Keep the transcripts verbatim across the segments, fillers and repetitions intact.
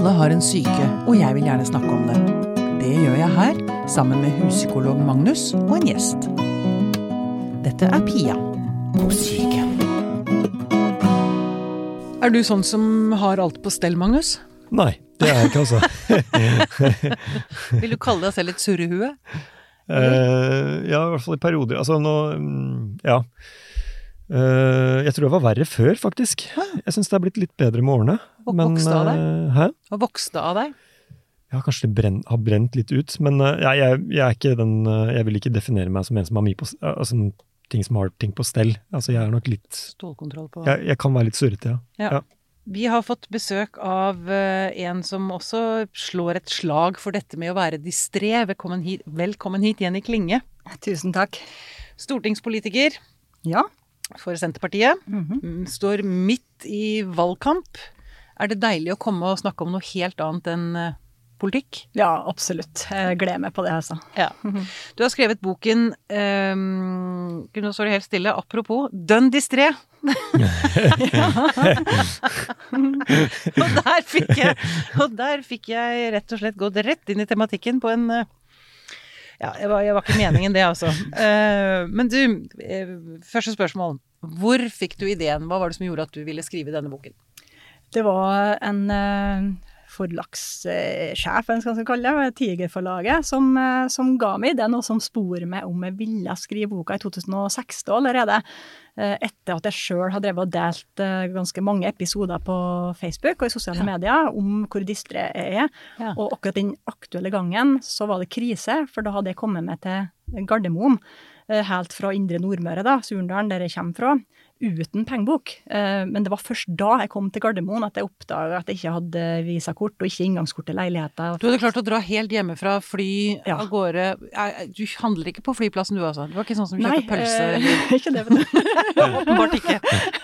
Alle har en syke, og jeg vil gjerne snakke om det. Det gjør jeg her, sammen med huspsykolog Magnus og en gjest. Dette er Pia på syke. Er du sånn som har alt på stell, Magnus? Nei, det er jeg ikke altså. Vil du kalle deg selv et surrehue? Uh, ja, i hvert fall i perioder. Altså nå, ja. Uh, jeg tror det var verre før, faktisk. Hæ? Jeg synes det har blitt litt bedre med årene. Hva vokste av deg? Uh, hæ? Hva vokste av deg? Ja, kanskje det brenn, har brent litt ut, men uh, jeg, jeg, jeg er ikke den, uh, jeg vil ikke definere meg som en som har mye på, uh, altså, ting som har ting på stell. Altså, jeg er nok litt... Stålkontroll på... Jeg, jeg kan være litt surrete, ja. Ja. Ja. Vi har fått besøk av uh, en som også slår et slag for dette med å være distré. Velkommen hit, velkommen hit Jenny Klinge. Tusen takk. Stortingspolitiker. Ja. For Senterpartiet. Mm-hmm. Står midt i valgkamp. Er det deilig å komme og snakke om noe helt annet enn uh, politikk? Ja, absolutt. Jeg gleder meg på det, altså. Ja. Du har skrevet boken, um, nå står det helt stille, apropos, Dønn distré. og der fikk jeg, og der fikk jeg rett og slett gått rett inn i tematikken på en... Uh, Ja, jeg var, jeg var ikke meningen det, altså. Uh, men du, uh, første spørsmål. Hvor fikk du ideen? Hva var det som gjorde at du ville skrive denne boken? Det var en uh, forlagssjef, uh, skal jeg kalle det, Tigerforlaget, som, uh, som ga meg ideen, og som spor meg om jeg ville skrive boka i to tusen og seks allerede. Uh, etter at jeg selv har drevet og delt uh, ganske mange episoder på Facebook og i sosiale ja. medier om hvor distré jeg er. Ja. Og akkurat den aktuelle gangen så var det krise, for da hadde jeg kommet meg til Gardermoen, uh, helt fra Indre Nordmøre da, Surndalen, der jeg kommer fra, uten pengebok. Uh, men det var først da jeg kom til Gardermoen at jeg oppdaget at jeg ikke hadde visakort og ikke inngangskort til leiligheten. Du hadde klart å dra helt hjemmefra, fly ja. av gårde. Du handler ikke på flyplassen du altså? Det var ikke sånn som kjøper pølse? Nei, uh, ikke det, vet du. Åpenbart ikke.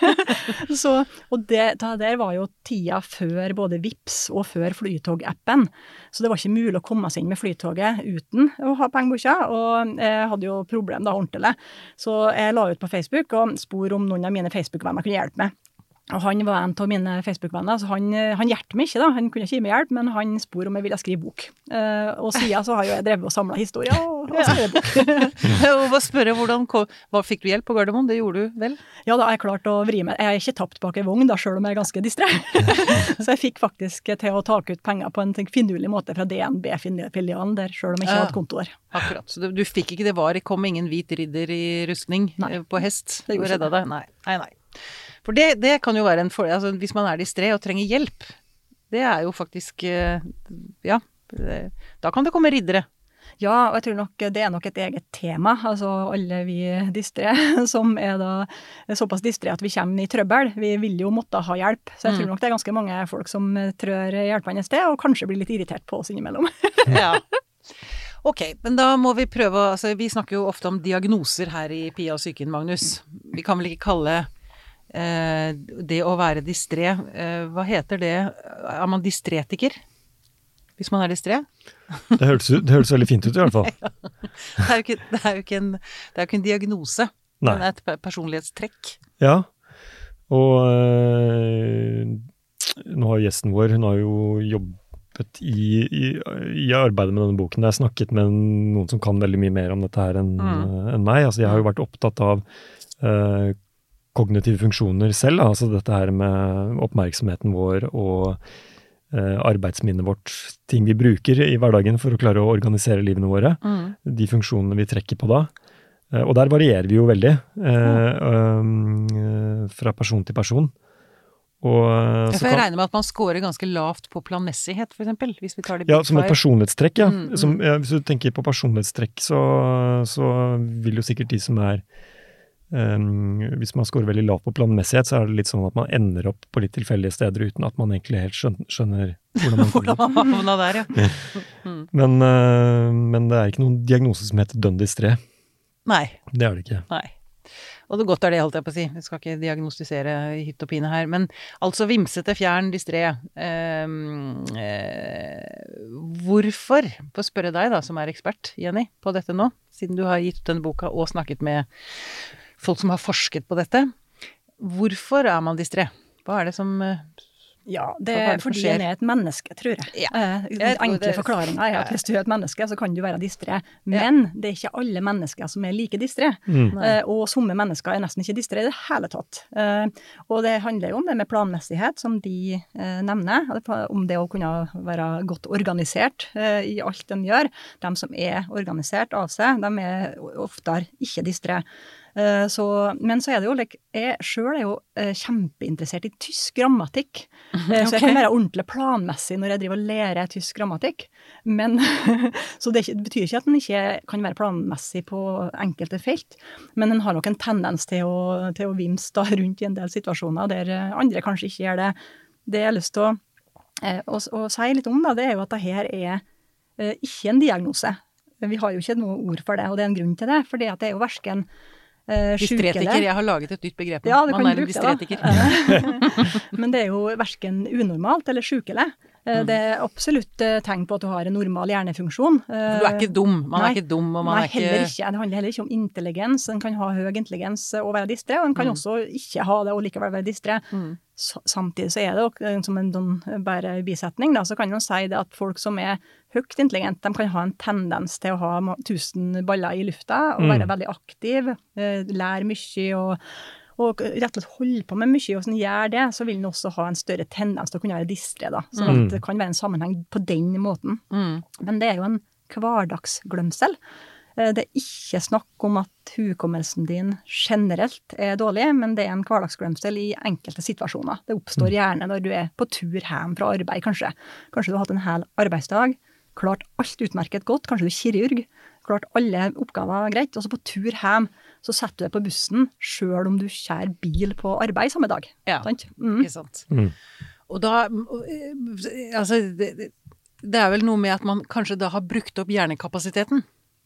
Så, og det, det der var jo tida før både Vipps og før Flytog-appen. Så det var ikke mulig å komme seg inn med Flytoget uten å ha pengeboka, og jeg hadde jo problem da ordentlig. Så jeg la ut på Facebook og spor om noen av mine Facebook-venner kunne hjelpe meg. Og han var en av mine Facebook-venner, så han, han hjertet meg ikke da, han kunne ikke gi meg hjelp, men han spor om jeg ville skrive bok. Uh, og siden så har jo jeg drevet og samlet historier og, og skrevet bok. Og hva spørre, hvordan, hva fikk du hjelp på Gardermoen? Det gjorde du vel? Ja, da har jeg klart å vri meg. Jeg har ikke tapt bak en vogn da, selv om jeg er ganske distré. Så jeg fikk faktisk til å ta ut penger på en finurlig måte fra D N B-filialen der, selv om jeg ikke hadde konto der. Akkurat, så du, du fikk ikke det var, det kom ingen hvit ridder i rustning nei. På hest og redda deg? Nei, nei, nei. For det, det kan jo være en fordel, altså hvis man er distré og trenger hjelp, det er jo faktisk, ja, det, da kan det komme riddere. Ja, og jeg tror nok det er nok et eget tema, altså alle vi distré som er da såpass distré at vi kommer i trøbbel, vi vil jo måtte ha hjelp, så jeg tror nok det er ganske mange folk som trør hjelpende sted, og kanskje blir litt irritert på oss innimellom. Ja. Ok, men da må vi prøve, altså vi snakker jo ofte om diagnoser her i Pia og Syken, Magnus. Vi kan vel ikke kalle eh, det å være distré, eh, hva heter det? Er man distretiker? Hvis man er distré? Det hørtes, det hørtes veldig fint ut i hvert fall. Ja. Det er jo ikke, det er jo ikke, en, det er jo ikke en diagnose, Nei. Men et personlighetstrekk. Ja, og øh, nå har gjesten vår, hun har jo jobbet i, i, i arbeidet med denne boken. Jeg har snakket med noen som kan veldig mye mer om dette her enn mm. enn meg. Altså, jeg har jo vært opptatt av øh, kognitive funksjoner selv, altså dette her med oppmerksomheten vår og Uh, arbeidsminnet vårt, ting vi bruker i hverdagen for å klare å organisere livene våre, mm. de funksjonene vi trekker på da. Uh, og der varierer vi jo veldig uh, um, uh, fra person til person. Og, uh, jeg så får kan, regne med at man scorer ganske lavt på planmessighet, for eksempel, hvis vi tar det ja, som et personlighetstrekk, ja. Mm, som, mm. ja. Hvis du tenker på personlighetstrekk, så, så vil jo sikkert de som er Um, hvis man scorer veldig lavt på planmessighet, så er det litt sånn at man ender opp på litt tilfeldige steder uten at man egentlig helt skjønner, skjønner hvordan man hvordan man havner der, ja. Mm. Men, uh, men det er ikke noen diagnose som heter dønn distré. Nei. Det er det ikke. Nei. Og det godt er det, holdt jeg på å si. Vi skal ikke diagnostisere i hytt og pine her, men altså vimsete, fjern, distré. Um, uh, hvorfor, for å spørre deg da, som er ekspert, Jenny, på dette nå, siden du har gitt ut denne boka og snakket med folk som har forsket på dette. Hvorfor er man distré? Hva er det som Ja, det Hva er er det som fordi skjer? en er et menneske, tror jeg. Ja. Eh, Jeg Den tror enkle det- forklaringen er at Ja. hvis du er et menneske, så kan du være distré. Men det er ikke alle mennesker som er like distré. Mm. Nei. Eh, og somme mennesker er nesten ikke distré i det hele tatt. Eh, og det handler jo om det med planmessighet, som de eh, nevner. Om det å kunne være godt organisert eh, i alt de gjør. De som er organisert av seg, de er oftere ikke distré. Eh, så, men så er det jo, like, jeg selv er jo eh, kjempeinteressert i tysk grammatikk. Eh, Så jeg Ok. kan være ordentlig planmessig når jeg driver og lærer tysk grammatikk. Men, så det, er ikke, det betyr ikke at en ikke kan være planmessig på enkelte felt, men en har nok en tendens til å, til å vimse da rundt i en del situasjoner der eh, andre kanskje ikke gjør det. Det jeg har lyst til å, eh, å, å si litt om, da, det er jo at det her er eh, ikke en diagnose. Vi har jo ikke noe ord for det, og det er en grunn til det, for det er jo versken eh, Distretiker, sjukele- jeg har laget et nytt begrep. nå. Ja, du Man kan er en bruke det, da. distretiker. Men det er jo hverken unormalt eller sjukelig. Eh, Det er absolutt eh, tegn på at du har en normal hjernefunksjon. For du er ikke dum. Man Nei. er ikke dum, og man Nei, er heller ikke ikke. Det handler heller ikke om intelligens. En kan ha høy intelligens og være distré, og en kan Mm. også ikke ha det og likevel være distré. Mm. S- Samtidig så er det jo eh, som en sånn bare bisetning, da, så kan man si det at folk som er høyt intelligent, de kan ha en tendens til å ha ma- tusen baller i lufta og Mm. være veldig aktiv, eh, lære mye og og rett og slett holde på med mye, og hvis en gjør det, så vil en også ha en større tendens til å kunne være distré, da. Så Mm. at det kan være en sammenheng på den måten. Mm. Men det er jo en hverdagsglemsel. Eh, Det er ikke snakk om at hukommelsen din generelt er dårlig, men det er en hverdagsglemsel i enkelte situasjoner. Det oppstår gjerne når du er på tur hjem fra arbeid, kanskje. Kanskje du har hatt en hel arbeidsdag, klart alt utmerket godt, kanskje du er kirurg, klart alle oppgaver greit, og så på tur hjem, så setter du deg på bussen, selv om du kjærer bil på arbeid samme dag. Ja, Sant? Mm. ikke sant. Mm. Og da, eh, altså, det, det- det er vel noe med at man kanskje da har brukt opp hjernekapasiteten.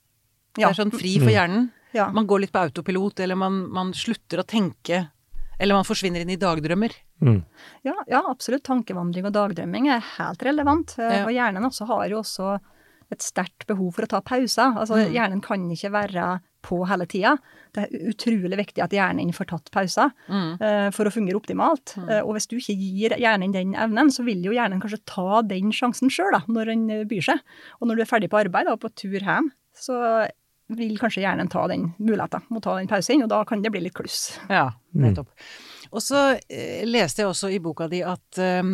Ja. Det er sånn fri for hjernen. Ja. Man går litt på autopilot, eller man, man slutter å tenke, eller man forsvinner inn i dagdrømmer. Mm. Ja, ja, absolutt. Tankevandring og dagdrømming er helt relevant. Eh, Ja. Og hjernen også har jo også et sterkt behov for å ta pauser. Altså, Mm. hjernen kan ikke være på hele tida. Det er utrolig viktig at hjernen får tatt pauser Mm. eh, for å fungere optimalt. Mm. Eh, og hvis du ikke gir hjernen den evnen, så vil jo hjernen kanskje ta den sjansen sjøl, da, når den eh, byr seg. Og når du er ferdig på arbeid og på tur hjem, så vil kanskje hjernen ta den muligheten, må ta den pausen, og da kan det bli litt kluss. Ja, nettopp. Og så eh, leste jeg også i boka di at eh,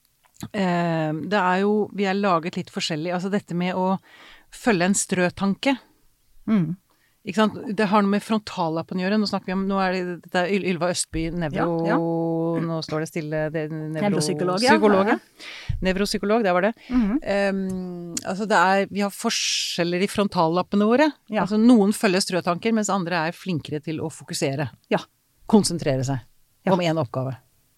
eh, det er jo, vi er laget litt forskjellig, altså dette med å følge en strøtanke. Mm. Ikke sant? Det har noe med frontallappen å gjøre. Nå snakker vi om, nå er det, dette er Yl- Ylva Østby, nevro, Ja, ja. nå står det stille, det, nevro, Nevropsykolog, ja. psykolog, ja. Nevropsykolog, det var det. Mhm. Um, altså det er, vi har forskjeller i frontallappene våre. Ja. Altså noen følger strøtanker, mens andre er flinkere til å fokusere. Ja. Konsentrere seg Ja. om en oppgave.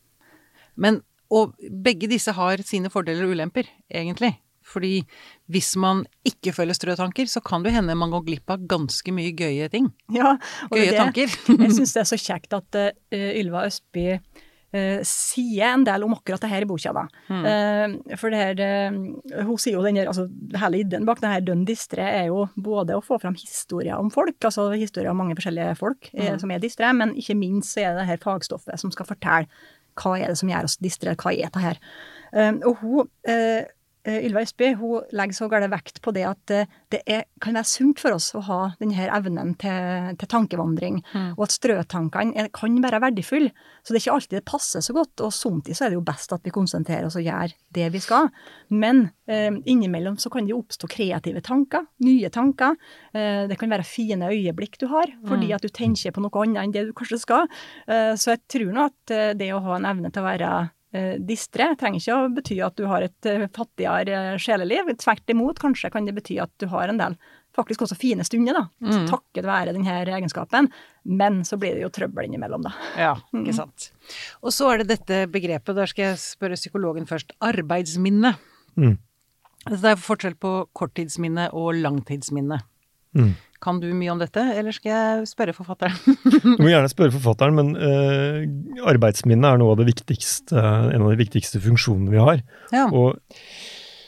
Men, og begge disse har sine fordeler og ulemper, egentlig. Fordi hvis man ikke følger strøtanker, så kan det hende man går glipp av ganske mye gøye ting. Ja, og Gøye det, tanker. jeg synes det er så kjekt at uh, Ylva Østby uh, sier en del om akkurat det her i boka da. Mm. Uh, for det her, uh, hun sier jo den her, altså hele ideen bak det her dønn distré er jo både å få fram historier om folk, altså historier om mange forskjellige folk eh, Mm. som er distré, men ikke minst så er det det her fagstoffet som skal fortelle hva er det som gjør oss distré, hva er det her. Uh, og hun... Uh, Ylva Østby, hun legger så galt vekt på det at eh, det er, kan være sunt for oss å ha denne evnen til, til tankevandring, Mm. og at strøtankene er, kan være verdifulle. Så det er ikke alltid det passer så godt, og samtidig så er det jo best at vi konsentrerer oss og gjør det vi skal. Men eh, innimellom så kan det jo oppstå kreative tanker, nye tanker. Eh, det kan være fine øyeblikk du har, fordi Mm. at du tenker på noe annet enn det du kanskje skal. Eh, så jeg tror nå at eh, det å ha en evne til å være eh, distré trenger ikke å bety at du har et eh, fattigere eh, sjeleliv. Tvert imot, kanskje kan det bety at du har en del faktisk også fine stunder, da, Mm. takket være denne egenskapen. Men så blir det jo trøbbel innimellom, da. Ja, ikke sant. Og så er det dette begrepet, der skal jeg spørre psykologen først. Arbeidsminne. Mm. Altså det er forskjell på korttidsminne og langtidsminne. Mm. Kan du mye om dette, eller skal jeg spørre forfatteren? Du må gjerne spørre forfatteren, men eh, arbeidsminne er noe av det viktigste, en av de viktigste funksjonene vi har. Ja. Og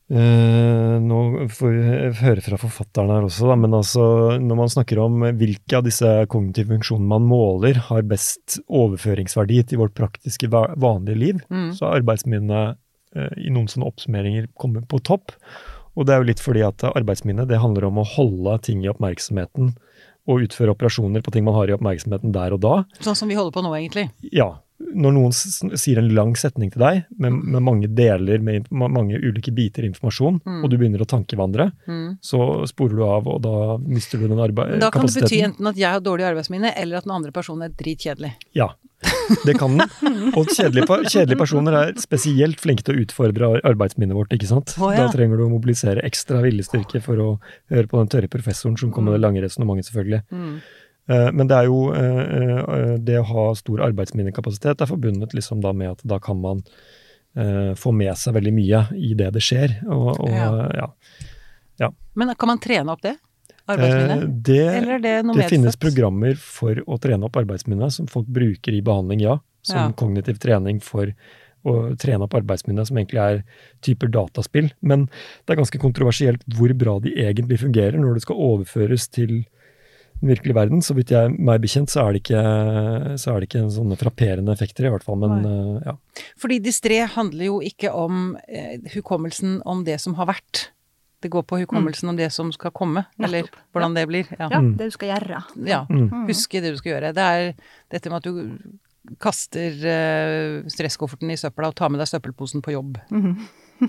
Uh, nå får vi høre fra forfatteren her også, da, men altså, når man snakker om hvilke av disse kognitive funksjonene man måler har best overføringsverdi til vårt praktiske vanlige liv, mm. så har arbeidsminne uh, i noen sånne oppsummeringer kommet på topp. Og det er jo litt fordi at arbeidsminne, det handler om å holde ting i oppmerksomheten og utføre operasjoner på ting man har i oppmerksomheten der og da. Sånn som vi holder på nå, egentlig. Ja. Når noen sier en lang setning til deg, med, med mange deler, med mange ulike biter informasjon, mm. og du begynner å tankevandre, mm. så sporer du av, og da mister du den arbeidskapasiteten. Da kan det bety enten at jeg har dårlig arbeidsminne, eller at den andre personen er dritkjedelig. Ja, det kan den. Og kjedelige, kjedelige personer er spesielt flinke til å utfordre arbeidsminnet vårt, ikke sant? Oh, ja. Da trenger du å mobilisere ekstra viljestyrke for å høre på den tørre professoren som kommer med det lange resonemanget, selvfølgelig. Mm. Men det er jo, det å ha stor arbeidsminnekapasitet er forbundet liksom da med at da kan man få med seg veldig mye i det det skjer. Og, og, ja. Ja. Ja. Men kan man trene opp det? Arbeidsminne? Det, Eller er det noe det medfødt? Finnes programmer for å trene opp arbeidsminne som folk bruker i behandling, ja. Som ja. Kognitiv trening for å trene opp arbeidsminne, som egentlig er typer dataspill. Men det er ganske kontroversielt hvor bra de egentlig fungerer når det skal overføres til den virkelige verden. Så vidt jeg meg bekjent, så er det ikke, så er det ikke en sånne frapperende effekter i hvert fall, men uh, ja. Fordi distré handler jo ikke om eh, hukommelsen om det som har vært. Det går på hukommelsen mm. om det som skal komme, eller Nettopp. Hvordan ja. Det blir. Ja. ja, det du skal gjøre. Ja, mm. huske det du skal gjøre. Det er dette med at du kaster uh, stresskofferten i søpla og tar med deg søppelposen på jobb. Mm.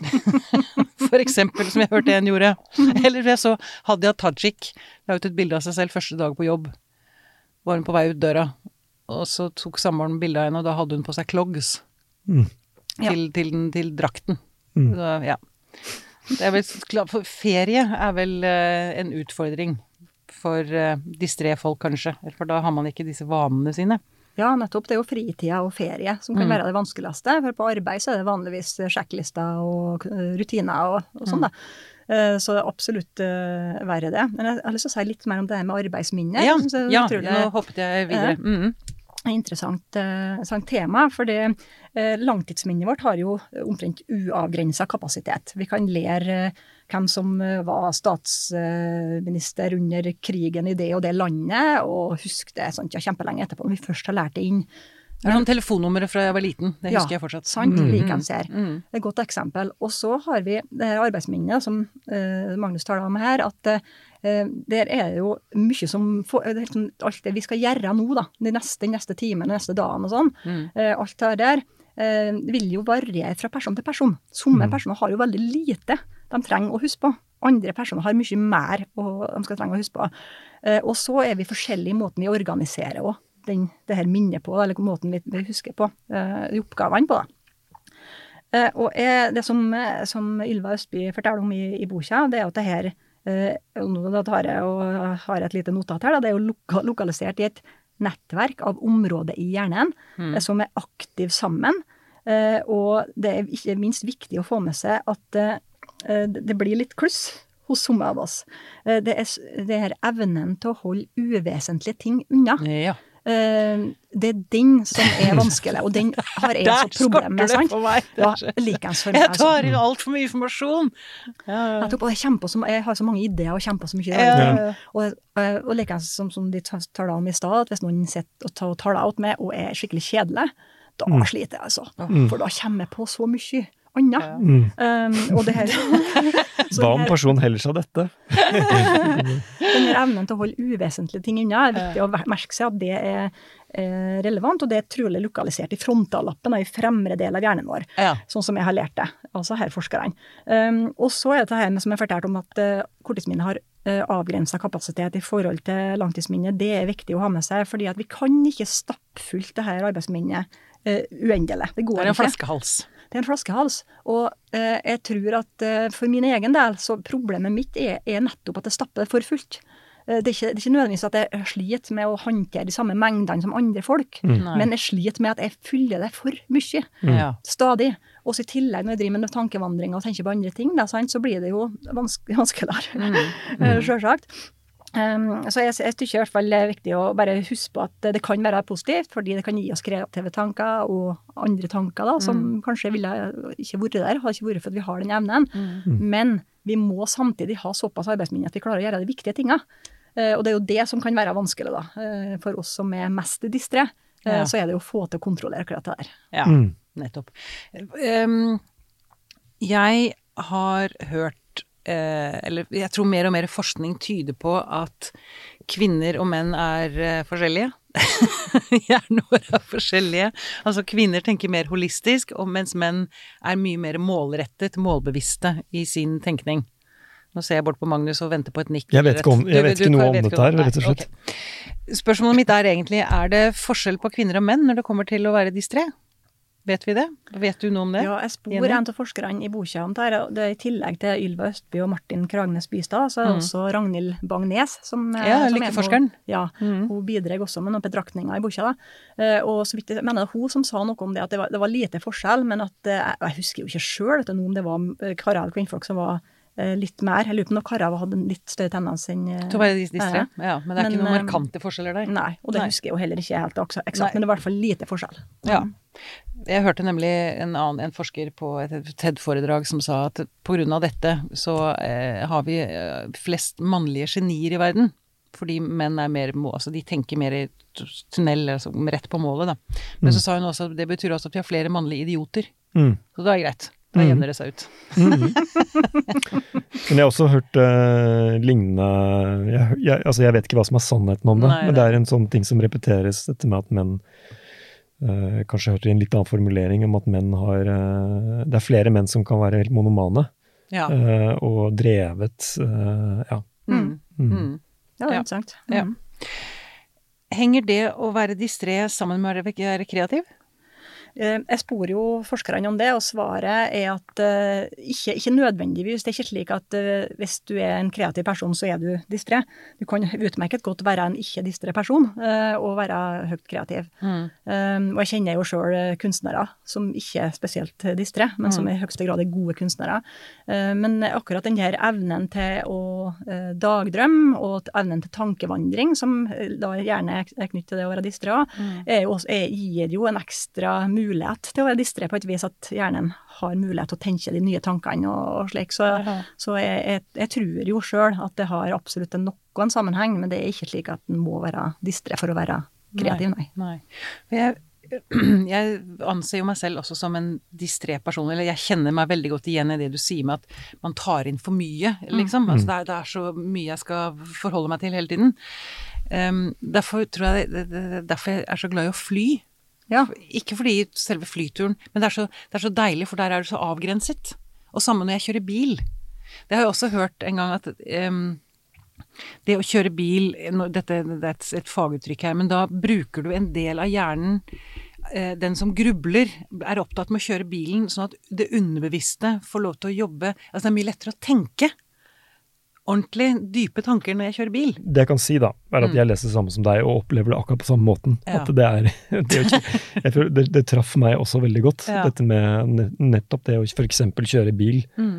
For eksempel, som jeg hørte en gjorde. Eller jeg så Hadia Tajik la ut et bilde av seg selv første dag på jobb. Var hun på vei ut døra, og så tok samboeren bilde av henne, og da hadde hun på seg clogs mm. til, til, den, til drakten. Mm. Så, ja. Det er vel klart, for ferie er vel uh, en utfordring for uh, distré folk kanskje, for da har man ikke disse vanene sine. Ja, nettopp. Det er jo fritida og ferie som kan mm. være det vanskeligste, for på arbeid så er det vanligvis sjekklister og rutiner og, og sånn da. Så det er absolutt uh, verre det. Men jeg har lyst til å si litt mer om det med arbeidsminne. Ja, ja utrolig, nå hoppet jeg videre. Mm. Interessant, uh, tema, for det uh, langtidsminnet vårt har jo omtrent uavgrenset kapasitet. Vi kan lære uh, hvem som uh, var statsminister uh, under krigen i det og det landet, og huske det sånt, ja, kjempelenge etterpå, når vi først har lært det inn. Det er noen telefonnummeret fra jeg var liten, det husker ja, jeg fortsatt. Sant, mm. likens her. Mm. Det er et godt eksempel. Og så har vi det her arbeidsminnet som uh, Magnus taler om her, at uh, der er jo mye som, for, det er sånn, alt det vi skal gjøre nå da, de neste, de neste timen, de neste dagen og sånn, mm. uh, alt det der uh, vil jo variere fra person til person. Somme mm. personer har jo veldig lite de trenger å huske på. Andre personer har mye mer og de skal trenge å huske på. Uh, og så er vi forskjellige i måten vi organiserer også. Den, det her minnet på, eller måten vi, vi husker på, uh, de oppgavene på da. Uh, og er det som, som Ylva Østby forteller om i, i boka, det er jo at det her, uh, nå da tar jeg og har et lite notat her, da, det er jo loka, lokalisert i et nettverk av områder i hjernen, mm. uh, som er aktiv sammen, uh, og det er ikke minst viktig å få med seg at uh, det blir litt kluss hos somme av oss. Uh, det er, det er evnen til å holde uvesentlige ting unna. Ja. Uh, det er den som er vanskelig, og den har jeg så problem med, sant? Ja, likens for meg. Jeg tar inn alt for mye informasjon. Ja. Jeg, tror på, jeg, på så, jeg har så mange ideer og kjemper så mye. Ja. Og, og, og likens som, som de taler om i stad, at hvis noen sitter og taler ut med og er skikkelig kjedelig, da mm. sliter jeg altså. Mm. For da kommer jeg på så mye annet. Ja. Mm. Um, og det her... Hva om personen heller seg dette? Denne evnen til å holde uvesentlige ting unna er viktig å merke seg at det er eh, relevant, og det er trolig lokalisert i frontallappen, i fremre del av hjernen vår, ja. Sånn som jeg har lært det, altså her forskerne. Um, og så er det her som jeg fortalte om at uh, korttidsminnet har uh, avgrenset kapasitet i forhold til langtidsminnet. Det er viktig å ha med seg, fordi at vi kan ikke stappfullt det her arbeidsminnet uh, uendelig. Det går ikke. Det er en flaskehals. Det er en flaskehals, og eh, jeg tror at eh, for min egen del, så problemet mitt er, er nettopp at det stapper for fullt. Eh, det, er ikke, det er ikke nødvendigvis at jeg sliter med å håndtere de samme mengdene som andre folk, mm. men jeg sliter med at jeg fyller det for mye, mm. stadig. Og så i tillegg når jeg driver med tankevandring og tenker på andre ting, da, sant, så blir det jo vanske, vanskeligere, mm. mm. selvsagt. Um, så jeg, jeg synes i hvert fall det er viktig å bare huske på at det kan være positivt, fordi det kan gi oss kreative tanker og andre tanker da, som mm. kanskje ville ikke vært der, har ikke vært for at vi har den evnen. Mm. Men vi må samtidig ha såpass arbeidsminne at vi klarer å gjøre de viktige tingene. Uh, og det er jo det som kan være vanskelig da, uh, for oss som er mest distre. Uh, ja. Så er det jo å få til å kontrollere akkurat det der. Ja, mm. nettopp. Um, jeg har hørt Eh, eller jeg tror mer og mer forskning tyder på at kvinner og menn er eh, forskjellige. Hjernen vår er forskjellige. Altså kvinner tenker mer holistisk, og mens menn er mye mer målrettet, målbevisste i sin tenkning. Nå ser jeg bort på Magnus og venter på et nikk. Jeg vet ikke, om, jeg vet ikke du, du, noe om dette her, rett og slett. Okay. Spørsmålet mitt er egentlig, er det forskjell på kvinner og menn når det kommer til å være distré? Vet vi det? Vet du noe om det? Ja, jeg spor en av forskerne i boka om det her. Det er i tillegg til Ylva Østby og Martin Kragnes Bystad, så er det mm. også Ragnhild Bang-Nes som, ja, som lykkeforskeren. Er, ja, mm. hun bidreg også med noen betraktninger i boka da. Og så vidt jeg mener det hun som sa noe om det, at det var, det var lite forskjell, men at jeg husker jo ikke selv noe om det var karer eller kvinnfolk som var litt mer. Jeg lurer på når karer hadde en litt større tendens enn... Til å være distre? Ja, men det er men, ikke noen markante forskjeller der. Nei, og det nei. Husker jeg jo heller ikke helt eksakt, men det var i hvert fall lite forskjell. Ja. Jeg hørte nemlig en annen en forsker på et TED-foredrag som sa at på grunn av dette så eh, har vi flest mannlige genier i verden. Fordi menn er mer, altså de tenker mer i tunnel, altså rett på målet da. Men mm. så sa hun også at det betyr også at vi har flere mannlige idioter. Mm. Så det er greit. Da mm. jevner det seg ut. Mm. Men jeg har også hørt uh, lignende, jeg, jeg, altså jeg vet ikke hva som er sannheten om det, Nei, men det er en sånn ting som repeteres, dette med at menn Uh, kanskje hørte en litt annen formulering om at menn har uh, det er flere menn som kan være helt monomane ja. uh, og drevet uh, ja. Mm. Mm. Mm. Ja, det er interessant. Ja. Ja. Henger det å være distré sammen med å være kreativ? Jeg spor jo forskerne om det, og svaret er at uh, ikke, ikke nødvendigvis. Det er ikke slik at uh, hvis du er en kreativ person, så er du distré. Du kan utmerket godt være en ikke-distré person, uh, og være høyt kreativ. Mm. Um, og jeg kjenner jo selv kunstnere som ikke er spesielt distré, men som i høyeste grad er gode kunstnere. Uh, men akkurat den her evnen til å uh, dagdrømme, og evnen til tankevandring, som da gjerne er knyttet til det å være distré, mm. er jo også, er, gir jo en ekstra mulighet mulighet til å være distré på et vis at hjernen har mulighet til å tenke de nye tankene og, og slik. Så, så jeg, jeg, jeg tror jo selv at det har absolutt noen sammenheng, men det er ikke slik at den må være distré for å være kreativ, nei. nei. nei. Jeg, jeg anser jo meg selv også som en distré person, eller jeg kjenner meg veldig godt igjen i det du sier med at man tar inn for mye, liksom. Mm. Altså det, er, det er så mye jeg skal forholde meg til hele tiden. Um, derfor tror jeg, det, det, derfor jeg er så glad i å fly. Ja. Ikke fordi selve flyturen, men det er, så, det er så deilig, for der er du så avgrenset. Og sammen når jeg kjører bil. Det har jeg også hørt en gang at um, det å kjøre bil, dette det er et, et faguttrykk her, men da bruker du en del av hjernen, uh, den som grubler, er opptatt med å kjøre bilen, sånn at det underbevisste får lov til å jobbe. Altså det er mye lettere å tenke ordentlig dype tanker når jeg kjører bil. Det jeg kan si da, er at jeg leser det samme som deg og opplever det akkurat på samme måten. Ja. At det er, det, jeg tror det, det traff meg også veldig godt. Ja. Dette med nettopp det å for eksempel kjøre bil mm.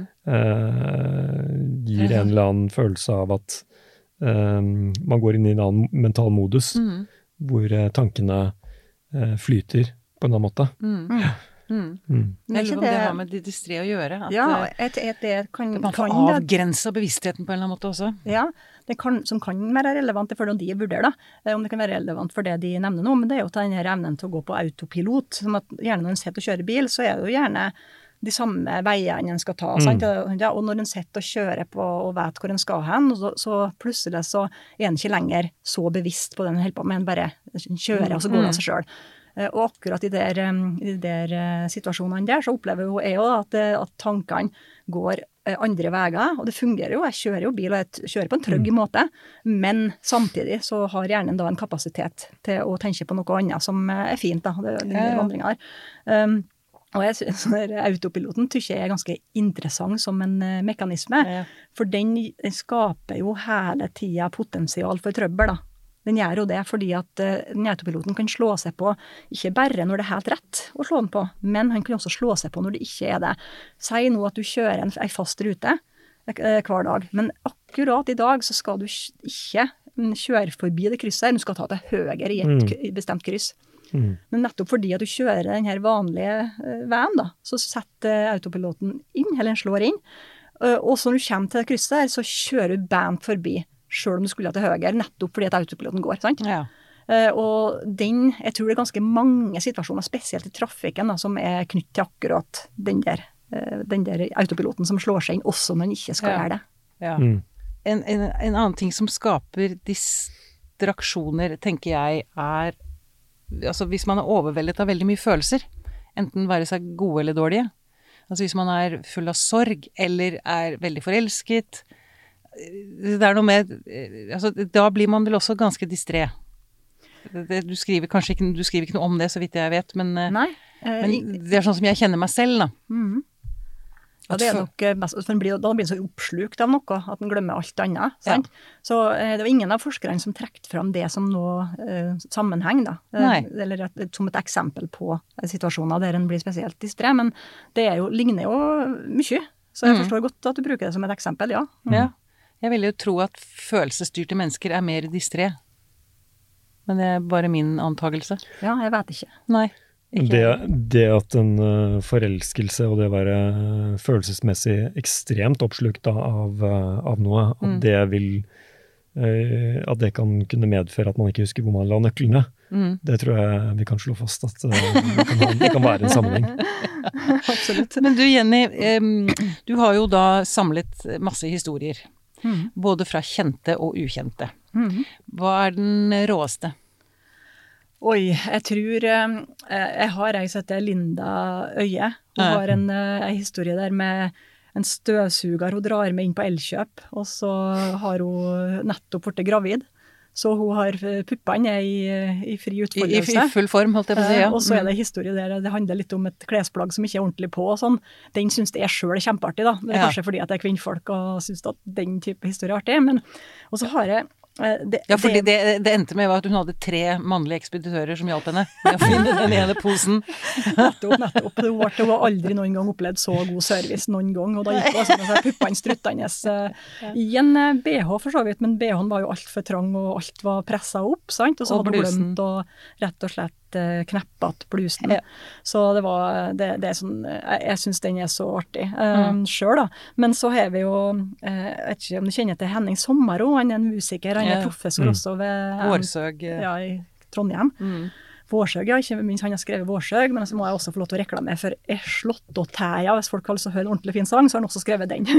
uh, gir en eller annen følelse av at uh, man går inn i en annen mental modus, mm. hvor uh, tankene uh, flyter på en annen måte. Mm. Ja. Mm. Mm. Jeg lurer på om det har med distré å gjøre. At ja, et, et, det kan, man får avgrense bevisstheten på en eller annen måte også. Ja, det kan, som kan være relevant for de vurderer da, om det kan være relevant for det de nevner nå, men det er jo denne evnen til å gå på autopilot, som at gjerne når en sitter og kjører bil, så er det jo gjerne de samme veiene en skal ta, mm. sant? Ja, og når en sitter og kjører på og vet hvor en skal hen, så, så plutselig så er en ikke lenger så bevisst på det en holder på med, en bare kjører, og så går det av seg selv. Og akkurat i der, i der situasjonene der, så opplever jeg jo at, at tankene går andre veier, og det fungerer jo. Jeg kjører jo bil, og jeg kjører på en trygg mm. måte, men samtidig så har hjernen da en kapasitet til å tenke på noe annet som er fint da, det, de ja. Vandringer her. Um, og jeg synes autopiloten tykker jeg er ganske interessant som en uh, mekanisme, ja. For den, den skaper jo hele tiden potensial for trøbbel da. Den gjør jo det fordi at uh, den autopiloten kan slå seg på, ikke bare når det er helt rett å slå den på, men han kan også slå seg på når det ikke er det. Si nå at du kjører en, en fast rute uh, hver dag, men akkurat akkurat i dag så skal du ikke kjøre forbi det krysset, du skal ta til høyre i et mm. bestemt kryss. Mm. Men nettopp fordi at du kjører den her vanlige uh, veien da, så setter autopiloten inn, eller den slår inn, uh, og så når du kommer til krysset her, så kjører du bant forbi, selv om du skulle til høyre, nettopp fordi at autopiloten går, sant? Ja. Uh, og den, jeg tror det er ganske mange situasjoner, spesielt i trafikken, da, som er knyttet til akkurat den der, uh, den der autopiloten som slår seg inn, også når den ikke skal ja. Gjøre det. Ja. Mm. En, en, en annen ting som skaper distraksjoner, tenker jeg, er altså hvis man er overveldet av veldig mye følelser, enten være seg gode eller dårlige, altså hvis man er full av sorg, eller er veldig forelsket, det er noe med, altså da blir man vel også ganske distré. Du skriver kanskje ikke, du skriver ikke noe om det, så vidt jeg vet, men, Nei, eh, men det er sånn som jeg kjenner meg selv, da. Mm-hmm. Ja, det er nok mest, for den blir, da blir den så oppslukt av noe, at den glemmer alt annet. Sant? Ja. Så eh, det var ingen av forskerne som trekte fram det som noe eh, sammenheng, da. Eh, eller et, som et eksempel på situasjoner der den blir spesielt distré, men det er jo, ligner jo mye. Så jeg mm. forstår godt at du bruker det som et eksempel, ja. Mm. Ja. Jeg vil jo tro at følelsesstyrte mennesker er mer distré. Men det er bare min antagelse. Ja, jeg vet ikke. Nei. Det, det at en uh, forelskelse og det å være uh, følelsesmessig ekstremt oppslukt da, av, uh, av noe, at mm. det vil uh, at det kan kunne medføre at man ikke husker hvor man la nøklene. Mm. Det tror jeg vi kan slå fast at uh, det, kan, det kan være en sammenheng. Absolutt. Men du Jenny, um, du har jo da samlet masse historier, mm. både fra kjente og ukjente. Mm. Hva er den råeste? Oi, jeg tror, eh, jeg har jeg sett Linda Øye, hun ja. Har en, en historie der med en støvsuger hun drar med inn på Elkjøp, og så har hun nettopp vært gravid, så hun har puppene i, i fri utfoldelse. I, I full form, holdt jeg på å si, ja. Og så er det historie der, det handler litt om et klesplagg som ikke er ordentlig på og sånn. Den synes jeg selv er kjempeartig da, det er ja. Kanskje fordi at jeg er kvinnfolk og synes at den type historie er artig, men og så har jeg Det, ja, fordi det, det endte med at hun hadde tre mannlige ekspeditører som hjalp henne med å finne den ene posen. Nettopp, nettopp. Det var, det var aldri noen gang opplevd så god service noen gang, og da gikk det altså med puppene struttende uh, i en B H for så vidt, men B H-en var jo alt for trang, og alt var presset opp, sant? Og så og hadde hun glemt å rett og slett kneppet blusen. Ja. Så det var, det, det er sånn, jeg, jeg synes den er så artig um, mm. selv da. Men så har vi jo, jeg vet ikke om du kjenner til Henning Sommero, han er en musiker, han er ja. Professor mm. også ved Vårsøg. Ja, i Trondheim. Mm. Vårsøg, ja, ikke minst han har skrevet Vårsøg, men så må jeg også få lov til å reklamere for Er slått og tæja, hvis folk har lyst til å høre en ordentlig fin sang, så har han også skrevet den.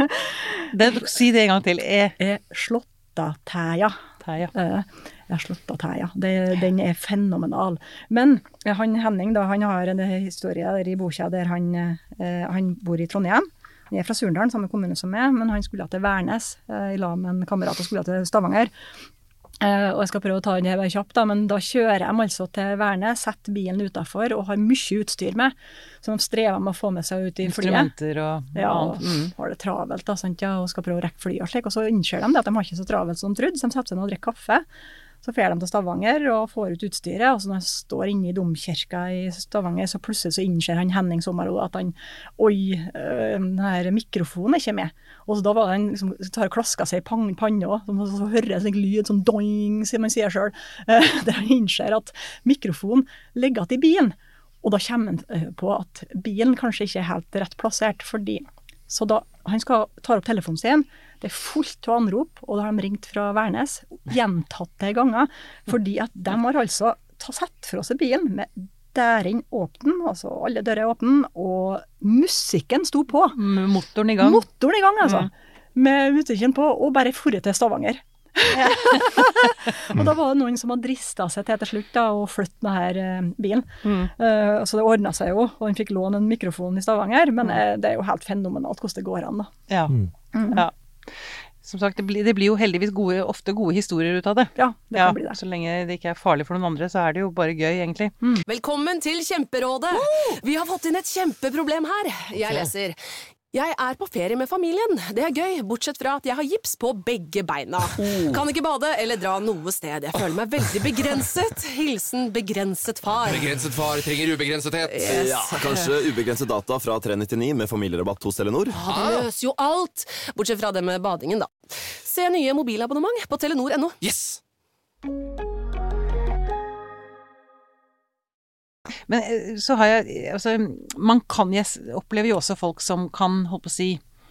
det, si det en gang til. Er, er slått og tæja. Tæja. Uh, jeg har slått av tæja. Det, den er fenomenal. Men han Henning da, han har en historie der i boka der han, eh, han bor i Trondheim. Han er fra Surndalen, samme kommune som meg, men han skulle til Værnes eh, i lag med en kamerat og skulle til Stavanger. Eh, og jeg skal prøve å ta den her bare kjapt da, men da kjører de altså til Værnes, setter bilen utenfor og har mye utstyr med, som de strever med å få med seg ut i flyet. Instrumenter og... Ja, og mm. har det travelt da, sant, ja, og skal prøve å rekke flyet og slik, og så innser de det at de har ikke så travelt som de trodde, så de setter seg ned og drikker kaffe. Så fer de til Stavanger og får ut utstyret, og så når han står inne i domkirka i Stavanger, så plutselig så innser han Henning Sommero at han, oi, den her mikrofonen er ikke med. Og så da var han liksom, tar og klasker seg i panna, og så, så hører jeg sånn lyd, sånn doing, som man sier selv, der han innser at mikrofonen ligger til bilen. Og da kommer han på at bilen kanskje ikke er helt rett plassert, fordi, så da han skal ta opp telefonen sin, det er fullt av anrop, og da har de ringt fra Værnes, gjentatte ganger, fordi at de har altså sett fra seg bilen med døren åpnen, altså alle dører er åpne, og musikken sto på. Motoren i gang. Motoren i gang, altså. Mm. Med musikken på, og bare forret til Stavanger. Og da var det noen som hadde dristet seg til til slutt da, og flyttet denne bilen. Mm. Uh, så det ordnet seg jo, og han fikk låne en mikrofon i Stavanger, men uh, det er jo helt fenomenalt hvordan det går an da. Ja, mm. ja. Som sagt, det blir, det blir jo heldigvis gode, ofte gode historier ut av det. Ja, det kan ja, bli det. Så lenge det ikke er farlig for noen andre, så er det jo bare gøy, egentlig. Mm. Velkommen til Kjemperådet! Oh! Vi har fått inn et kjempeproblem her. Jeg leser... Jeg er på ferie med familien. Det er gøy, bortsett fra at jeg har gips på begge beina. Oh. Kan ikke bade eller dra noe sted. Jeg føler meg veldig begrenset. Hilsen begrenset far. Begrenset far trenger ubegrensethet. Yes. Ja, kanskje ubegrenset data fra tre nittini med familierabatt hos Telenor. Ja, det løser jo alt. Bortsett fra det med badingen, da. Se nye mobilabonnement på telenor punktum no. Yes! Men eh, så har jeg, altså, man kan, jeg opplever jo også folk som kan, holdt på å si,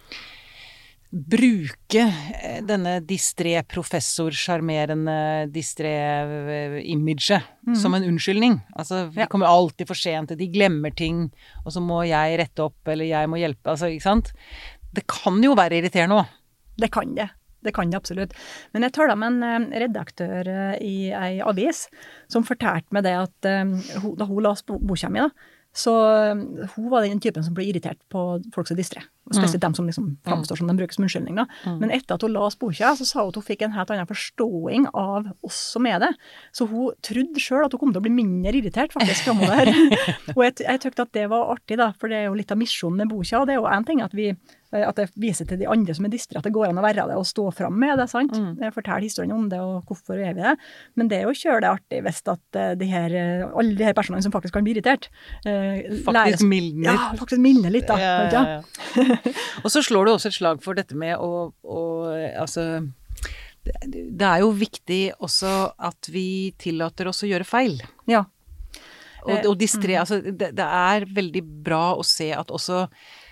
bruke eh, denne distré professor, charmerende distré eh, imaget Mhm. som en unnskyldning. Altså, vi Ja. kommer alltid for sent, de glemmer ting, og så må jeg rette opp, eller jeg må hjelpe, altså, ikke sant? Det kan jo være irriterende også. Det kan det. Det kan det absolutt. Men jeg talte med en eh, redaktør eh, i ei avis som fortalte meg det at eh, hun, da hun las bo- boka mi, da, så eh, hun var den typen som ble irritert på folk som distré. Spesielt dem som liksom framstår som de bruker som unnskyldning. Da. Men etter at hun las boka, så sa hun at hun fikk en helt annen forståing av oss som er det. Så hun trodde selv at hun kom til å bli mindre irritert faktisk fremover. Og jeg, jeg tykte at det var artig, da, for det er jo litt av misjonen med boka, og det er jo en ting at vi at jeg viser til de andre som er distré, at det går an å være det og stå fram med det, sant? Jeg forteller historien om det og hvorfor er vi det. Men det er jo kjølig artig hvis at eh, de her, eh, alle de her personene som faktisk kan bli irritert, eh, Faktisk læres- mildner. Ja, faktisk mildner litt da. Ja, vet ja, du? ja. Og så slår du også et slag for dette med å, å altså, det, det er jo viktig også at vi tillater oss å gjøre feil. Ja. Og, og distré, altså, det, det er veldig bra å se at også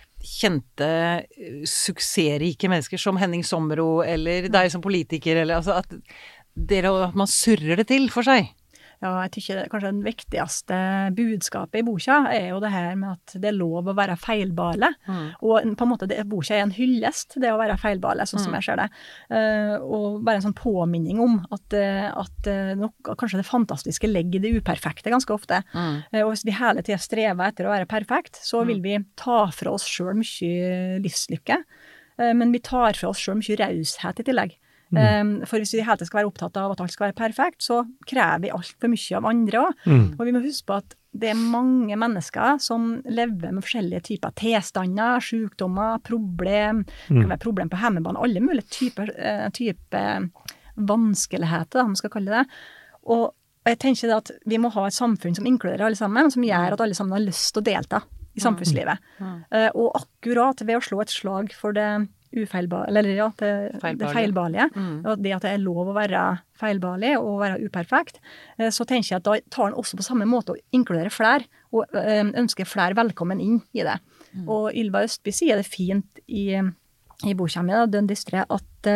kjente eh, suksessrike mennesker som Henning Sommero eller deg som politiker, eller altså at, dere, at man surrer det til for seg. Ja, jeg tykker kanskje den viktigste budskapet i boka er jo det her med at det er lov å være feilbare. Og på en måte, det, boka er en hyllest, det å være feilbare, sånn som jeg ser det. Uh, og bare en sånn påminning om at, uh, at uh, nok, kanskje det fantastiske legger det uperfekte ganske ofte. Mm. Uh, og hvis vi hele tiden strever etter å være perfekt, så vil vi ta fra oss selv mye livslykke. Uh, men vi tar fra oss selv mye raushet i tillegg. Um, for hvis vi hele tiden skal være opptatt av at alt skal være perfekt, så krever vi alt for mye av andre også. Mm. Og vi må huske på at det er mange mennesker som lever med forskjellige typer tilstander, sykdommer, problem, det kan være problem på hjemmebane, alle mulige typer, uh, typer vanskeligheter, om man skal kalle det. Og jeg tenker at vi må ha et samfunn som inkluderer alle sammen, som gjør at alle sammen har lyst til å delta i samfunnslivet. Uh, og akkurat ved å slå et slag for det ufeilbare, eller ja, det, det feilbarlige, Mm. og det at det er lov å være feilbarlig og være uperfekt, eh, så tenker jeg at da tar den også på samme måte å inkludere flere, og eh, ønsker flere velkommen inn i det. Og Ylva Østby sier det fint i, i boka mi, da, Dønn distré, at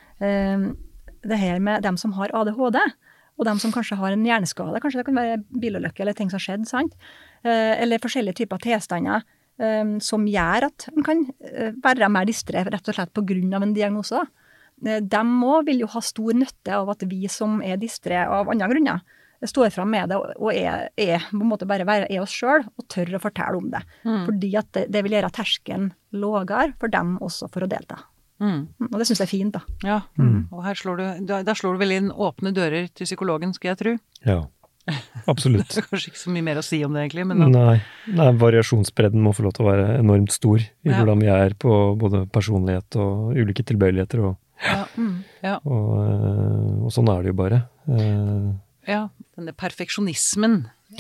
eh, det her med dem som har A D H D, og dem som kanskje har en hjerneskade, kanskje det kan være bilulykke eller ting som har skjedd, sant? Eh, eller forskjellige typer tilstander, Um, som gjør at man kan uh, være mer distré rett og slett på grunn av en diagnose. Uh, de også vil jo ha stor nytte av at vi som er distré av andre grunner står frem med det og er, er på en måte bare være er oss selv og tør å fortelle om det. Mm. Fordi at det, det vil gjøre terskelen lavere for dem også for å delta. Mm. Og det synes jeg er fint da. Ja, og her slår du, da, da slår du vel inn åpne dører til psykologen, skal jeg tro. Ja, absolutt. Det er kanskje ikke så mye mer å si om det egentlig, men da, Nei, nei, variasjonsbredden må få lov til å være enormt stor i Ja. hvordan vi er på både personlighet og ulike tilbøyeligheter, og, ja, ja, og, eh, og sånn er det jo bare. Eh, ja, denne perfeksjonismen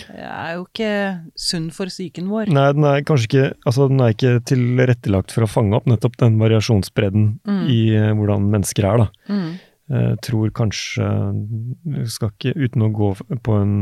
er jo ikke sunn for psyken vår. Nei, den er kanskje ikke, altså den er ikke tilrettelagt for å fange opp nettopp den variasjonsbredden Mm. i eh, hvordan mennesker er, da. Mm. Jeg tror kanskje, jeg skal ikke, uten å gå på en,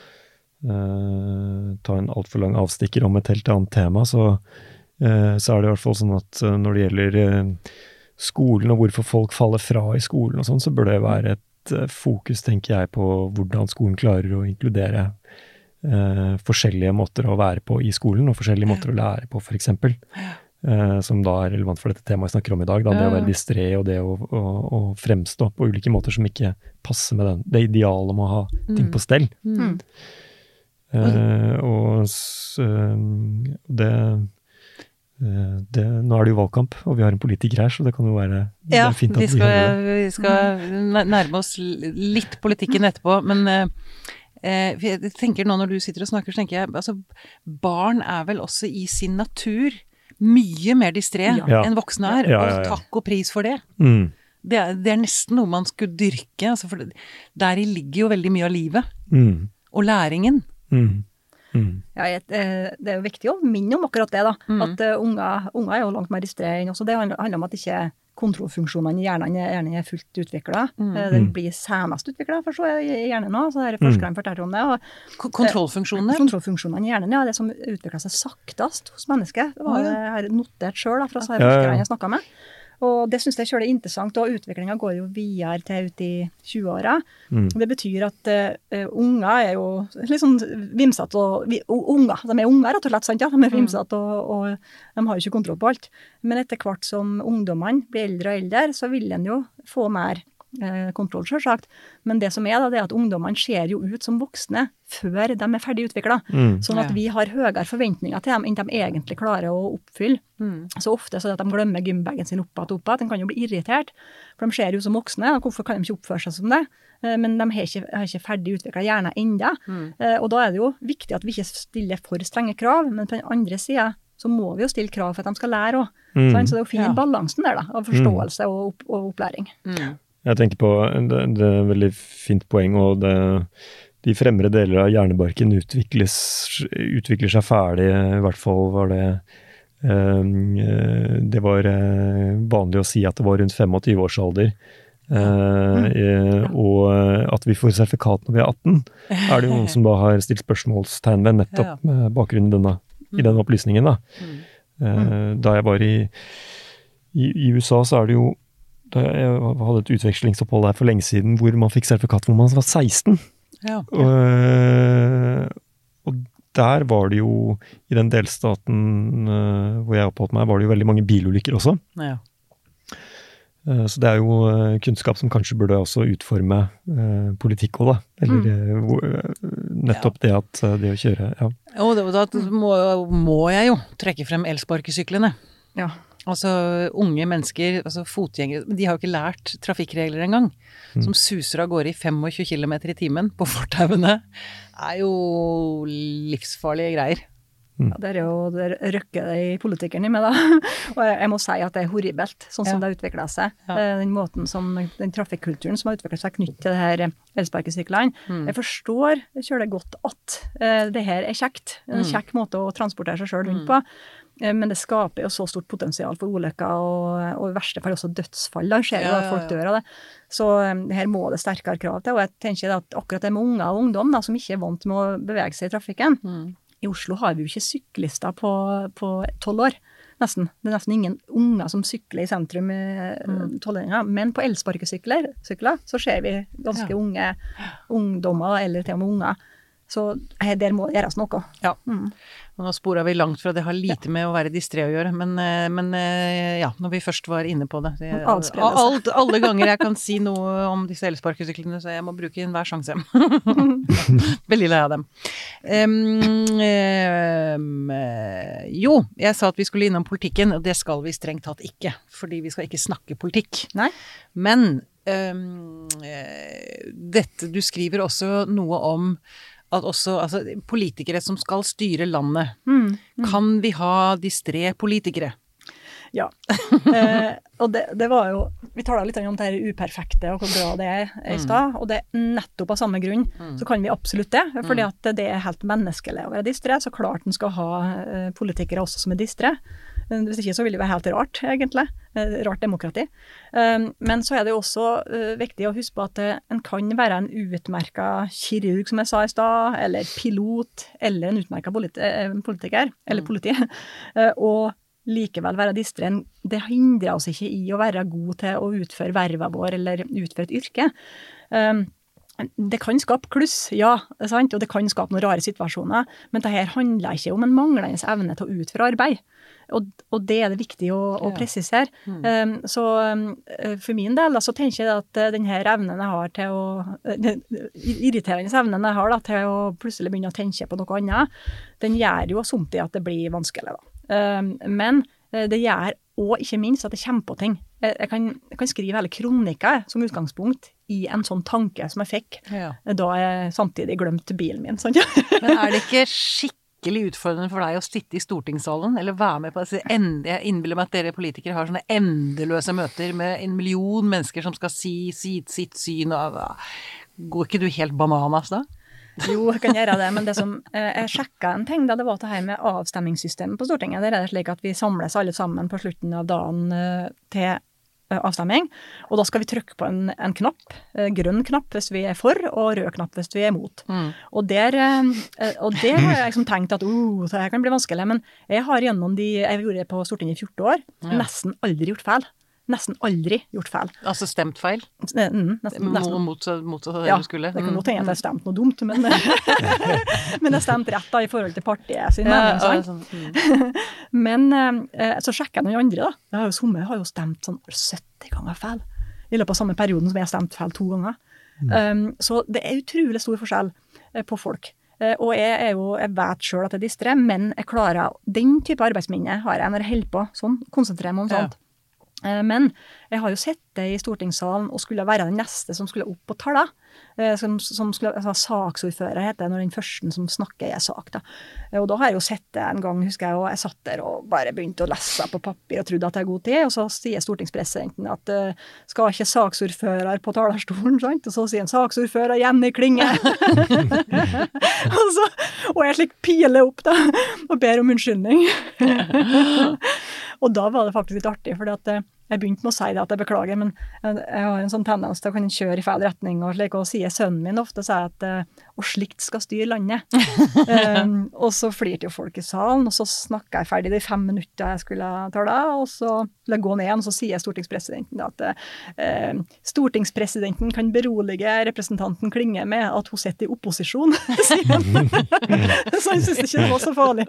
eh, ta en alt for lang avstikker om et helt annet tema, så, eh, så er det i hvert fall sånn at eh, når det gjelder eh, skolen og hvorfor folk faller fra i skolen og sånn, så bør det være et eh, fokus, tenker jeg, på hvordan skolen klarer å inkludere eh, forskjellige måter å være på i skolen, og forskjellige måter å lære på, for eksempel. Eh, som da er relevant for dette temaet vi snakker om i dag, da, det Ja. å være distré og det å, å, å fremstå på ulike måter som ikke passer med den, det idealet om å ha ting på stell. Mm. Eh, og s, eh, det, eh, det Nå er det jo valgkamp, og vi har en politiker her, så det kan jo være, det Ja, er fint at vi vi hører det. skal, vi skal nærme oss litt politikken etterpå, men eh, eh, jeg tenker nå når du sitter og snakker, så tenker jeg, altså barn er vel også i sin natur mye mer distré Ja. enn voksne er, Ja, ja, ja. og takk og pris for det. Mm, Det er, det er nesten noe man skulle dyrke, altså for det, deri ligger jo veldig mye av livet, mm, og læringen. mm, mm. Ja, jeg, eh, det er jo viktig å minne om akkurat det da, Mm. at uh, unger, unger er jo langt mer distré enn også. Det handler, handler om at ikke kontrollfunksjonene i hjernen gjerne er fullt utviklet. Mm. Eh, Den blir senest utviklet, for så er det gjerne nå, så her forskerne forteller om det. Og, K- Kontrollfunksjonene? Kontrollfunksjonene i hjernen, ja, det som utviklet seg saktest hos mennesket. Det var Ja, ja. jeg har notert selv da, fra så her Ja, ja, ja. forskerne jeg snakket med. Og det synes jeg selv er interessant, og utviklingen går jo videre til ut i tjue-åra. Mm. Det betyr at uh, unger er jo litt sånn vimsete, og vi, og unger, de er unger rett og slett, sant? Ja? De er vimsete, og, og de har jo ikke kontroll på alt. Men etter hvert som ungdommene blir eldre og eldre, så vil en jo få mer eh, kontroll, selvsagt. Men det som er da, det er at ungdommene ser jo ut som voksne før de er ferdig utviklet. Mm. Sånn at Ja. vi har høyere forventninger til dem enn de egentlig klarer å oppfylle. Mm. Så ofte så er det at de glemmer gymbagen sin opp og opp. De kan jo bli irritert, for de ser jo som voksne. Og hvorfor kan de ikke oppføre seg som det? Eh, Men de har ikke, har ikke ferdig utviklet hjerne enda. Mm. Eh, Og da er det jo viktig at vi ikke stiller for strenge krav, men på den andre siden så må vi jo stille krav for at de skal lære også. Mm. Sant? Så det er å finne Ja. balansen der da, av forståelse og, opp, og opplæring. Mm. Jeg tenker på, det, det er et veldig fint poeng, og det, de fremre deler av hjernebarken utvikles, utvikler seg ferdig, i hvert fall var det, eh, det var eh, vanlig å si at det var rundt tjuefem års alder. Eh, eh, og at vi får sertifikat når vi er atten, er det jo noen som da har stilt spørsmålstegn ved nettopp Ja. med bakgrunn i denne, i denne opplysningen. Da. Mm. Eh, da jeg var i, i, i U S A, så er det jo da jeg hadde et utvekslingsopphold der for lenge siden, hvor man fikk sertifikat hvor man var seksten. Ja. Og, øh, og der var det jo, i den delstaten øh, hvor jeg oppholdt meg, var det jo veldig mange bilulykker også. Ja. Eh, så det er jo øh, kunnskap som kanskje burde også utforme øh, politikk også, da. Eller øh, hvor- øh, nettopp det at øh, det å kjøre, ja. Og da, da må, må jeg jo trekke frem elsparkesyklene. Ja. Altså unge mennesker, altså fotgjengere, de har jo ikke lært trafikkregler engang, som suser av gårde i tjuefem kilometer i timen på fortauene, er jo livsfarlige greier. Ja, det er jo det røkker det i politikeren i meg da. Og jeg, jeg må si at det er horribelt, sånn som Ja. det har utviklet seg. Ja. Eh, Den måten som, den trafikkulturen som har utviklet seg knytt til det her elsparkesyklene. Mm. Jeg forstår, jeg kjører det godt at eh, det her er kjekt. En Mm. kjekk måte å transportere seg selv rundt på. Eh, Men det skaper jo så stort potensial for ulykker, og, og i verste fall også dødsfall. Da skjer jo Ja, at ja, folk ja. dør av det. Så eh, her må det sterkere krav til. Og jeg tenker at akkurat det med unger og ungdom da, som ikke er vant med å bevege seg i trafikken, Mm. i Oslo har vi jo ikke syklister på tolv år, nesten. Det er nesten ingen unger som sykler i sentrum i Mm. tolvåringer, men på elsparkesykler sykler, så ser vi ganske Ja. unge ungdommer, eller til og med unger. Så her, der må det gjøres noe. Ja. Mm. Og nå sporet vi langt fra det har lite med å være distré å gjøre, men, eh, men eh, ja, når vi først var inne på det. det Adspredelse. alt, alle ganger jeg kan si noe om disse elsparkesyklene, så jeg må bruke enhver sjanse. Veldig lei av dem. Em, em, eh, jo, jeg sa at vi skulle innom politikken, og det skal vi strengt tatt ikke, fordi vi skal ikke snakke politikk. Nei. Men em, eh, dette, du skriver også noe om at også altså, politikere som skal styre landet, Mm. kan vi ha distré politikere? Ja. Eh, og det, det var jo, vi taler litt om det her uperfekte og hvor bra det er i stad, og det er nettopp av samme grunn, så kan vi absolutt det, fordi at det er helt menneskelig å være distré, så klart den skal ha eh, politikere også som er distré. Hvis ikke så vil det være helt rart, egentlig. Eh, Rart demokrati. Eh, Men så er det jo også eh, viktig å huske på at eh, en kan være en utmerket kirurg, som jeg sa i stad, eller pilot, eller en utmerket politi eh, politiker, eller politi, eh, og likevel være distré. Det hindrer oss ikke i å være god til å utføre vervet vår, eller utføre et yrke. Eh, Det kan skape kluss, ja, det er sant, og det kan skape noen rare situasjoner, men det her handler ikke om en manglende evne til å utføre arbeid. Og, og det er det viktig å, å Ja. presisere. Um, så um, for min del, da, så tenker jeg at uh, denne evnen jeg har til å, uh, den irriterende evnen jeg har da, til å plutselig begynne å tenke på noe annet, den gjør jo samtidig at det blir vanskelig da. Um, men uh, det gjør også ikke minst at det kommer på ting. Jeg, jeg, kan, jeg kan skrive hele kronikker som utgangspunkt i en sånn tanke som jeg fikk, Ja. da jeg samtidig glemte bilen min. Sånn. Men er det ikke skikkelig utfordrende for deg å sitte i stortingssalen, eller være med på disse ende, jeg innbiller meg at dere politikere har sånne endeløse møter med en million mennesker som skal si, si sitt syn, og går ikke du helt bananas da? Jo, jeg kan gjøre det, men det som, eh, jeg sjekket en ting da, det var det her med avstemmingssystemet på Stortinget. Der er det slik at vi samles alle sammen på slutten av dagen eh, til avstemming, og da skal vi trykke på en, en knapp, grønn knapp hvis vi er for, og rød knapp hvis vi er mot. Mm. Og, der, og der har jeg liksom tenkt at oh, det her kan bli vanskelig, men jeg har gjennom de, jeg gjorde det på Stortinget i fjorten år, ja. nesten aldri gjort feil. Nesten aldri gjort feil. Altså stemt feil? Mm, nesten, nesten. Mot, mot det ja, du skulle? det kan godt hende at jeg stemte noe dumt, men, men jeg stemte rett da i forhold til partiet sin mening. Ja, sånn. mm. Men eh, så sjekker jeg noen andre da. Jeg har jo, somme har jo stemt sånn sytti ganger feil. I løpet av samme perioden som jeg har stemt feil to ganger. Mm. Um, så det er utrolig stor forskjell eh, på folk. Uh, og jeg er jo, jeg vet selv at jeg distrer, men jeg klarer, den type arbeidsminne har jeg når jeg holder på sånn, konsentrerer meg om sånt. Ja. Men jeg har jo sett det i stortingssalen og skulle være den neste som skulle opp og tale. Som, som skulle, altså, saksordfører heter det når den første som snakker i sak. Da. Og da har jeg jo sett det en gang, husker jeg, og jeg satt der og bare begynte å lese på papir og trodde at jeg er god tid, og så sier stortingspresidenten at uh, skal ikke saksordfører på talerstolen, sant? Og så sier en saksordfører Jenny Klinge. og, så, og jeg slik piler opp da, og ber om unnskyldning. Og da var det faktisk litt artig, fordi at jeg begynte med å si det at jeg beklager, men jeg har en sånn tendens til å kunne kjøre i feil retning, og slik, og sier sønnen min ofte, sier at og slikt skal styre landet. um, og så flirte jo folk i salen, og så snakket jeg ferdig de fem minutter jeg skulle tale, og så ville jeg gå ned igjen, og så sier stortingspresidenten at uh, stortingspresidenten kan berolige representanten Klinge med at hun sitter i opposisjon, sier han. Så han synes ikke det var så farlig.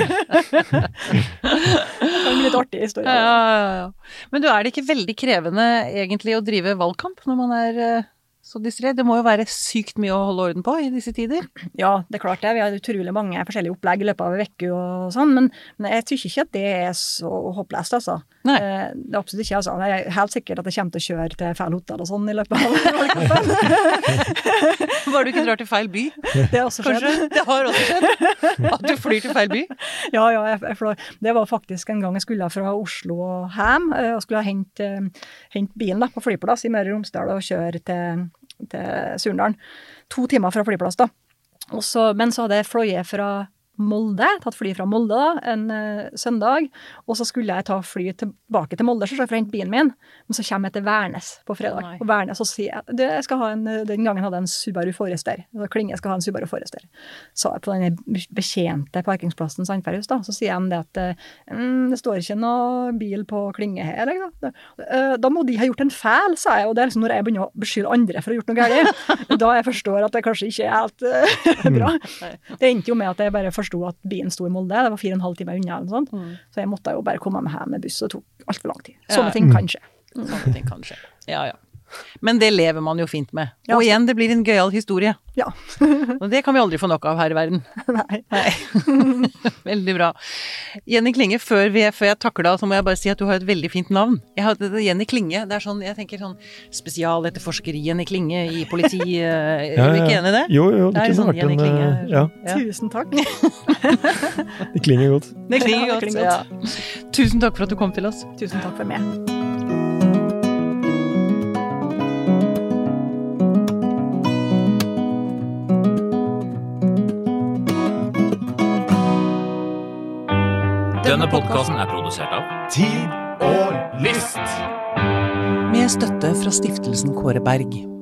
Det var en litt artig historie. Ja, ja, ja. Men du, er det ikke veldig krevende egentlig å drive valgkamp når man er uh, så distré? Det må jo være sykt mye å holde orden på i disse tider. Ja, det er klart det. Vi har utrolig mange forskjellige opplegg i løpet av en uke og sånn, men, men jeg synes ikke at det er så håpløst, altså. Nei. Eh, det er absolutt ikke, altså. Det er helt sikkert at jeg kommer til å kjøre til feil hotell og sånn i løpet av valgkampen. Var du ikke drar til feil by? Det har også skjedd. Kanskje? Det har også skjedd? At du flyr til feil by? Ja, ja, jeg, jeg flår. Det var faktisk en gang jeg skulle fra Oslo og hjem, og skulle hente, hente bilen da, på flyplass i Møre og Romsdal og kjøre til, til Surndalen. To timer fra flyplass da. Og så, men så hadde jeg fløyet fra Molde, tatt fly fra Molde da, en uh, søndag, og så skulle jeg ta fly tilbake til Molde, så for å hente bilen min, men så kommer jeg til Værnes på fredag, oh, og Værnes, så sier jeg, det, jeg skal ha en, den gangen hadde jeg en Subaru Forester, så Klinge skal ha en Subaru Forester, sa jeg på den bekjente parkingsplassen Sandferhus da, så sier jeg det at, mm, det står ikke noe bil på Klinge her, da, uh, da må de ha gjort en feil, sa jeg, og det er liksom når jeg begynner å beskylde andre for å ha gjort noe galt, da jeg forstår at det kanskje ikke er helt uh, bra. Det endte jo med at jeg bare forstod at bilen stod i Molde, det var fire og en halv time unna eller noe sånt, mm. så jeg måtte jo bare komme meg hjem med buss, og det tok alt for lang tid. Sånne ja. ting kan skje. Mm. Sånne ting kan skje, ja, ja. Men det lever man jo fint med. Ja, og igjen, det blir en gøyal historie. Ja. Og det kan vi aldri få nok av her i verden. Nei. Nei. Veldig bra. Jenny Klinge, før, vi, før jeg takker deg, så må jeg bare si at du har et veldig fint navn. Jeg har, det, Jenny Klinge, det er sånn, jeg tenker sånn spesialetterforsker Jenny Klinge i politi. Er ja, du ikke enig i det? Jo, jo, det, det er kunne sånn, vært Jenny en... Klinge, ja. Ja. Tusen takk. Det klinger godt. Det klinger ja, godt, det ja. Tusen takk for at du kom til oss. Tusen takk for meg. Denne podcasten er produsert av Tid og Lyst. Med støtte fra stiftelsen Kåre Berg.